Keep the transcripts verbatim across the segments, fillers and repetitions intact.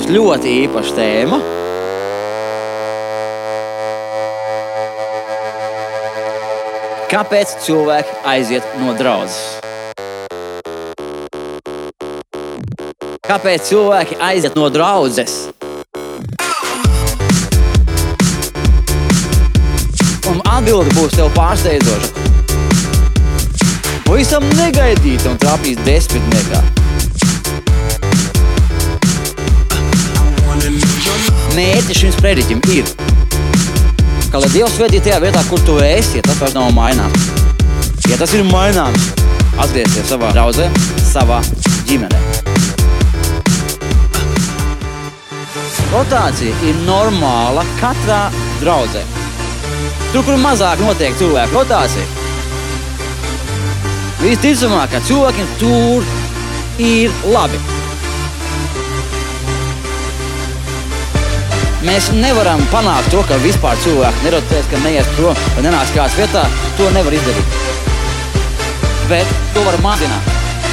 ļoti īpaša tēma. Kāpēc cilvēki aiziet no draudzes? Kāpēc cilvēki aiziet no draudzes? Un atbilde būs tev pārsteidzoša. Pavisam negaidīta un trāpīs desmitniekā. Mērķis šim sprediķim ir, ka lai Dievs svētī tajā vietā, kur tu esi, ja tas vairs nav maināms. Ja tas ir maināms, atgriezties savā draudzē, savā ģimenē. Rotācija ir normāla katrā draudzē. Tur, kur mazāk notiek cilvēku rotācija, visticamāk, ka cilvēkiem tur ir labi. Mēs nevaram panākt to, ka vispār cilvēki nerotēs, ka neies prom vai nenāks kāds vietā. To nevar izdarīt. Bet to var mazināt.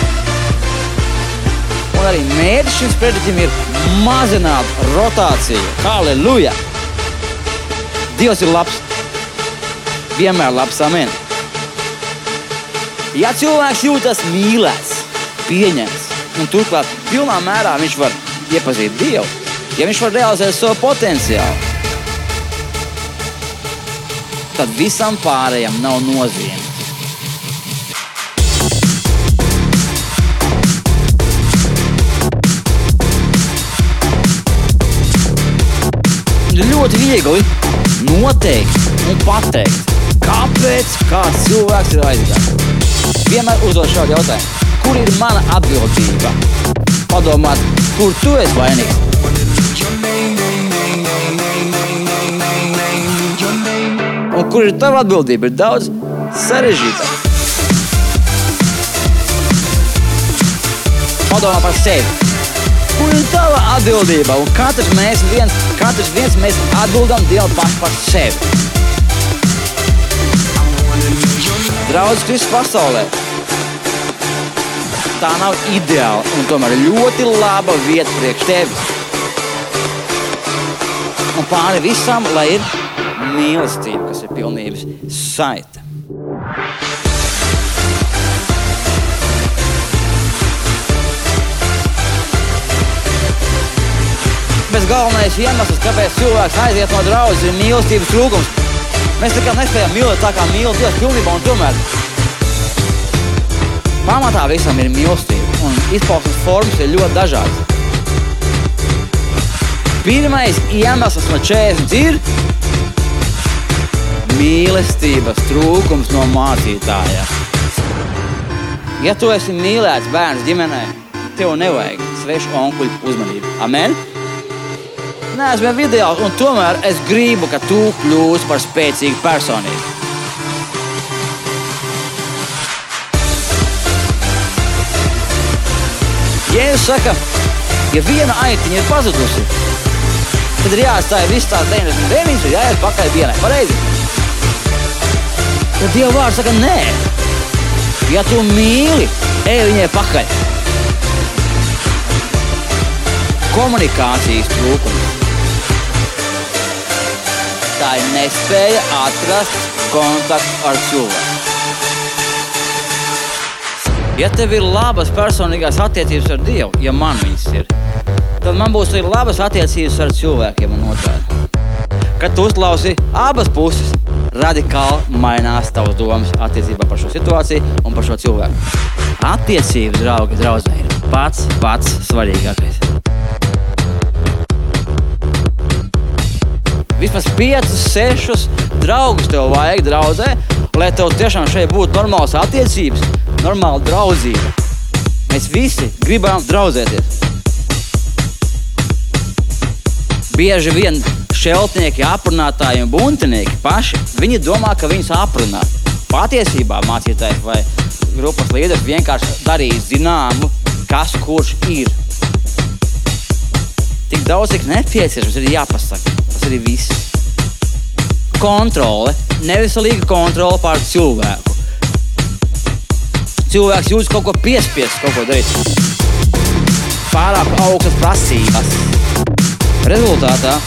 Un arī mērķis šim sprediķim ir mazināt rotāciju. Halleluja! Dievs ir labs. Vienmēr labs, amen. Ja cilvēks jūtas mīlēts, pieņemts, un turklāt pilnā mērā viņš var iepazīt Dievu, ja viņš var realizēt savu potenciālu, tad visam pārējam nav nozīme. Ļoti viegli noteikt un pateikt, kāpēc kāds cilvēks ir aizgājis. Vienmēr uzdod šādu jautājumu. Kur ir mana atbildība? Padomāt, kur tu esi vainīgs? Un kur ir tava atbildība? Ir daudz sarežģītāk. Padomā par sevi. Kur ir tava atbildība? Un katrs mēs viens, katrs viens mēs atbildam Dievu paši par sevi. Draudzes Kristus pasaulē. Tā nav ideāla un tomēr ļoti laba vieta priekš tevis. Un pāri visam, lai ir mīlestība, kas ir pilnības saite. Bez galvenais iemesls, kāpēc cilvēks aiziet no draudzes, ir mīlestības trūkums. Mēs tā kā nespējam mīlēt tā kā mīl Dievs pilnībā un tomēr. Pamatā visam ir mīlestība un izpausmes formas ir ļoti dažādas. Pirmais iemesls no četrdesmit ir mīlestības trūkums no mācītāja. Ja tu esi mīlēts bērns ģimenē, tev nevajag svešu onkuļu uzmanību. Amen? Neesmu ideāls, un tomēr es gribu, ka tu kļūsi par spēcīgu personību. Jēzus saka, ja viena aitiņa ir pazudusi, tad ir jāatstāja viss tās deviņdesmit deviņas, ir jāiet pakaļ vienai. Pareizi? Tad Dieva vārds saka, nē. Ja tu mīli, ej viņai pakaļ. Komunikācijas trūkums. Tā ir nespēja atrast kontaktu ar cilvēku. Ja tev ir labas personīgās attiecības ar Dievu, ja man viņas ir, tad man būs arī labas attiecības ar cilvēkiem un otrādi. Kad tu uzklausi abas puses, radikāli mainās tavas domas attiecībā par šo situāciju un par šo cilvēku. Attiecības, draugi, draudzē ir pats, pats svarīgākais. Vismaz piecus, sešus draugus tev vajag draudzē, lai tev tiešām šeit būtu normālas attiecības, normāla draudzība. Mēs visi gribam draudzēties. Bieži vien šeltnieki, aprunātāji un buntinieki paši, viņi domā, ka viņus aprunā. Patiesībā mācītājs vai grupas līderis vienkārši darīja zināmu, kas kurš ir. Tik daudz, cik nepieciešams, ir jāpasaka. Tas arī viss. Kontrole, neveselīga kontrole pār cilvēku. Cilvēks jūtas kaut ko piespiests, kaut ko darīt. Pārāk augstas prasības. Rezultātā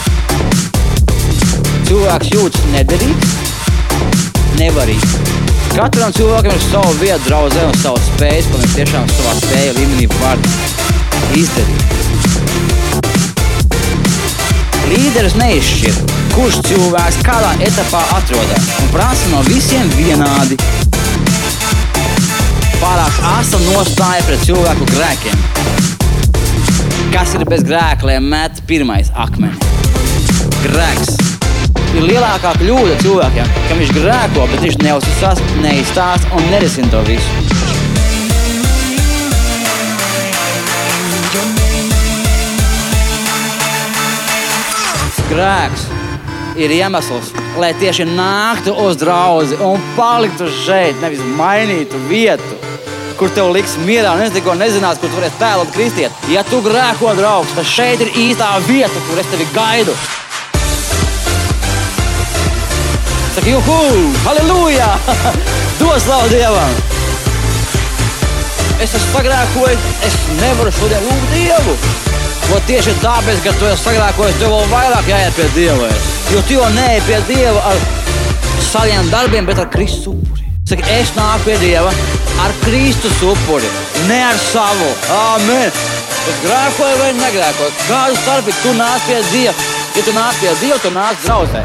cilvēks jūtas nederīgs, nevarīgs. Katram cilvēkam ir savu vietu draudzē un savu spējas, ko viņš tiešām savā spēja līmenī var izdarīt. Līderis neizšķir, kurš cilvēks kādā etapā atrodas un prasa no visiem vienādi. Pārāk asa nostāja pret cilvēku grēkiem. Kas ir bez grēkliem met pirmais akmeni? Grēks ir lielākā kļūda cilvēkiem, ka viņš grēko, bet viņš neuzticās, neizstāsta un nerisina to visu. Grēks ir iemesls, lai tieši nāktu uz draudzi un paliktu šeit, nevis mainītu vietu, kur tev liks mierā un es tikko nezinās, kur tu varēsi tēlot kristiet. Ja tu grēko, draugs, tad šeit ir īstā vieta, kur es tevi gaidu. Saka, juhu, halleluja, dos slavu Dievam. Es esmu sagrēkojis, es nevaru šodien lūgt Dievu. Jo tieši tāpēc, ka tu esi sagrēkojis, tev vēl vairāk jāiet pie Dieva. Jo tu jau neej pie Dieva ar saviem darbiem, bet ar Kristus upuri. Saka, es nāku pie Dieva ar Kristus upuri, ne ar savu. Amen. Es grēkoju vai negrēkoju. Kādu starpi tu nāc pie Dieva? Ja tu nāc pie Dieva, tu nāc draudzē.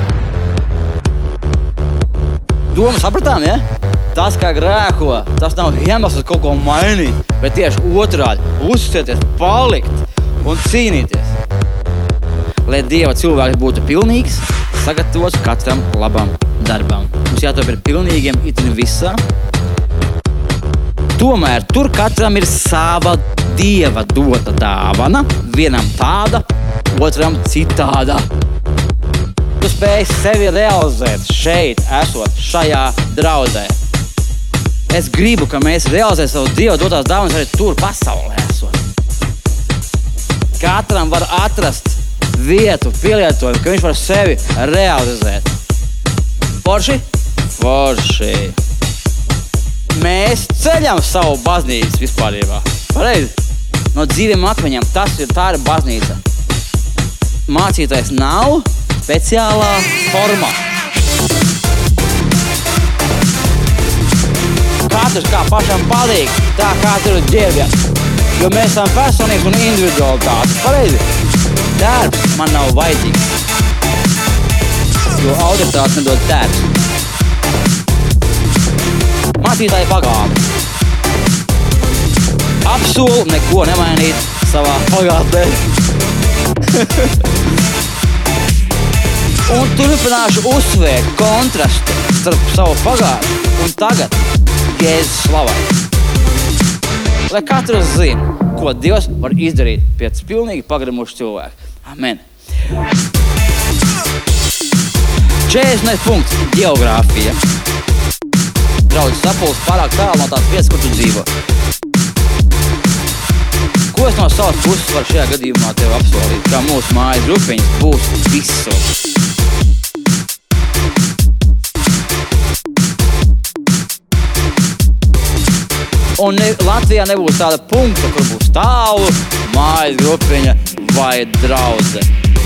Domu sapratām, ja? Tas, kā grēko, tas nav iemesls kaut ko mainīt, bet tieši otrādi uzticēties, palikt un cīnīties. Lai Dieva cilvēks būtu pilnīgs, sagatavots katram labam darbam. Mums jātop ir pilnīgiem itin visā. Tomēr tur katram ir sava Dieva dota dāvana, vienam tāda, otram citāda. Tu spēj sevi realizēt šeit, esot šajā draudzē. Es gribu, ka mēs realizējam savu Dieva dotās dāvanas arī tur pasaulē esot. Katram var atrast vietu, pielietojumu, ka viņš var sevi realizēt. Forši? Forši. Mēs ceļam savu baznīcu vispārībā. Pareizi? No dzīviem akmeņiem tas ir tā ir baznīca. Mācītājs nav speciālā forma. Katrs kā pašam patīk, tā kā tur ir ģērbjās. Jo mēs esam personības un individualitātes. Pareizi? Darbs man nav vajadzīgs. Jo autoritātes nedod darbs. Mācītāji pagātni. Apsolu neko nemainīt savā pagātnē. Un turpināšu uzsvērt kontrastu starp savu pagātni un tagad Jēzus slavai. Lai katrs zina, ko Dievs var izdarīt pēc pilnīgi pagrimušu cilvēku. Amen. četrdesmitais punkts. Geogrāfija. Draudz sapulcs pārāk tālu no tās vietas, kur tu dzīvo. Ko es no savas puses varu šajā gadījumā tev apsolīt? Kā mūsu mājas grupiņas būs visur. Un ne, Latvijā nebūs tāda punkta, kur būs tālu, mājas grupiņa vai draudze.